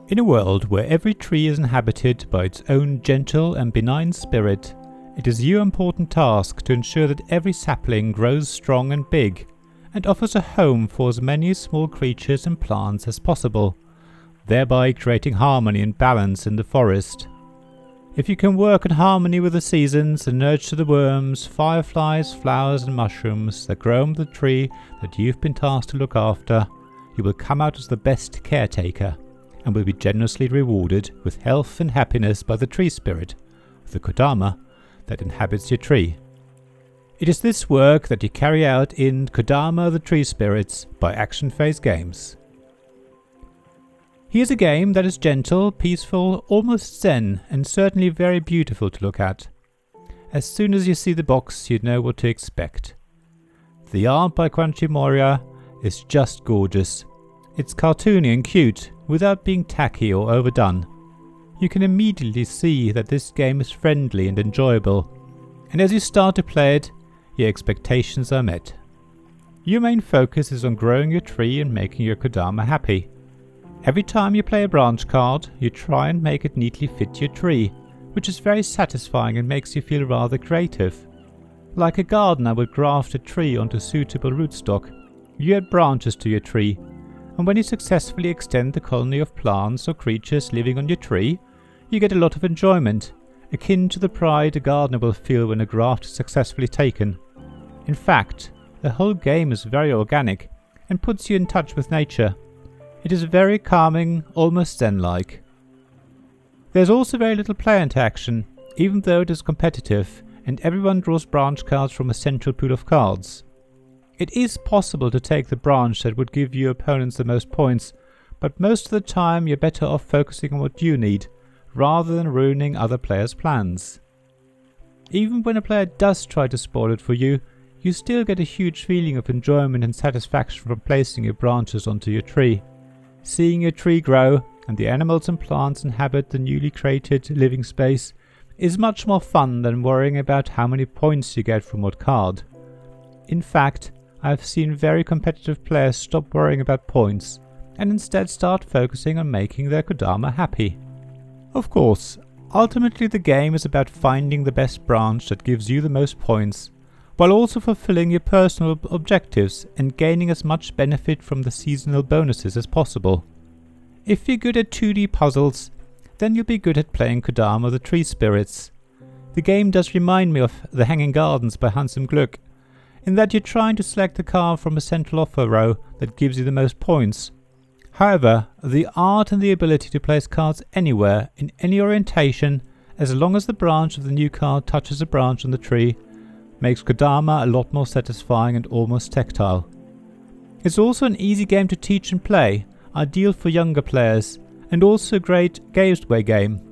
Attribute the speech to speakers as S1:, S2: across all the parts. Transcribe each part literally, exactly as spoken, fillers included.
S1: In a world where every tree is inhabited by its own gentle and benign spirit, it is your important task to ensure that every sapling grows strong and big, and offers a home for as many small creatures and plants as possible, thereby creating harmony and balance in the forest. If you can work in harmony with the seasons and nurture the worms, fireflies, flowers and mushrooms that grow on the tree that you've been tasked to look after, you will come out as the best caretaker, and will be generously rewarded with health and happiness by the tree spirit, the Kodama, that inhabits your tree. It is this work that you carry out in Kodama the Tree Spirits by Action Phase Games. Here's a game that is gentle, peaceful, almost zen, and certainly very beautiful to look at. As soon as you see the box, you know what to expect. The art by Crunchy Moria is just gorgeous. It's cartoony and cute, without being tacky or overdone. You can immediately see that this game is friendly and enjoyable, and as you start to play it, your expectations are met. Your main focus is on growing your tree and making your Kodama happy. Every time you play a branch card, you try and make it neatly fit your tree, which is very satisfying and makes you feel rather creative. Like a gardener would graft a tree onto suitable rootstock, you add branches to your tree, and when you successfully extend the colony of plants or creatures living on your tree, you get a lot of enjoyment, akin to the pride a gardener will feel when a graft is successfully taken. In fact, the whole game is very organic and puts you in touch with nature. It is very calming, almost zen-like. There's also very little player interaction, even though it is competitive and everyone draws branch cards from a central pool of cards. It is possible to take the branch that would give your opponents the most points, but most of the time you're better off focusing on what you need, rather than ruining other players' plans. Even when a player does try to spoil it for you, you still get a huge feeling of enjoyment and satisfaction from placing your branches onto your tree. Seeing your tree grow and the animals and plants inhabit the newly created living space is much more fun than worrying about how many points you get from what card. In fact, I've seen very competitive players stop worrying about points and instead start focusing on making their Kodama happy. Of course, ultimately the game is about finding the best branch that gives you the most points, while also fulfilling your personal objectives and gaining as much benefit from the seasonal bonuses as possible. If you're good at two D puzzles, then you'll be good at playing Kodama the Tree Spirits. The game does remind me of The Hanging Gardens by Hans im Glück, in that you're trying to select a card from a central offer row that gives you the most points. However, the art and the ability to place cards anywhere, in any orientation, as long as the branch of the new card touches a branch on the tree, makes Kodama a lot more satisfying and almost tactile. It's also an easy game to teach and play, ideal for younger players, and also a great gateway game.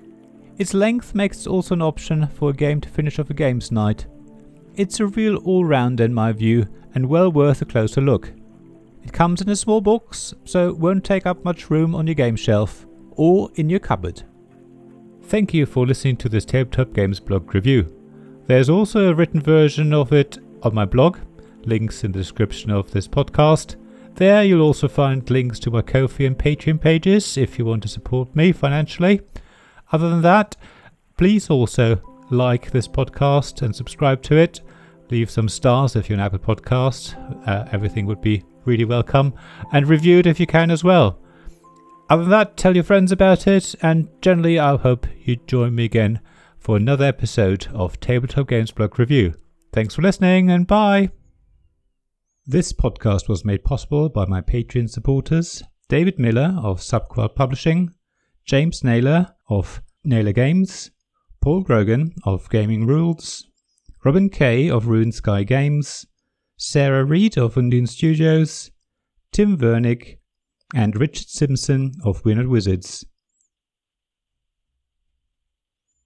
S1: Its length makes it also an option for a game to finish off a games night. It's a real all-rounder in my view, and well worth a closer look. It comes in a small box, so it won't take up much room on your game shelf, or in your cupboard. Thank you for listening to this Tabletop Games blog review. There's also a written version of it on my blog, links in the description of this podcast. There you'll also find links to my Ko-fi and Patreon pages if you want to support me financially. Other than that, please also like this podcast and subscribe to it. Leave some stars if you're an Apple Podcast. Uh, everything would be really welcome. And review it if you can as well. Other than that, tell your friends about it. And generally, I hope you join me again for another episode of Tabletop Games Blog Review. Thanks for listening and bye. This podcast was made possible by my Patreon supporters, David Miller of Subquad Publishing, James Naylor of Naylor Games, Paul Grogan of Gaming Rules, Robin Kay of Ruined Sky Games, Sarah Reed of Undine Studios, Tim Vernick, and Richard Simpson of We're Not Wizards.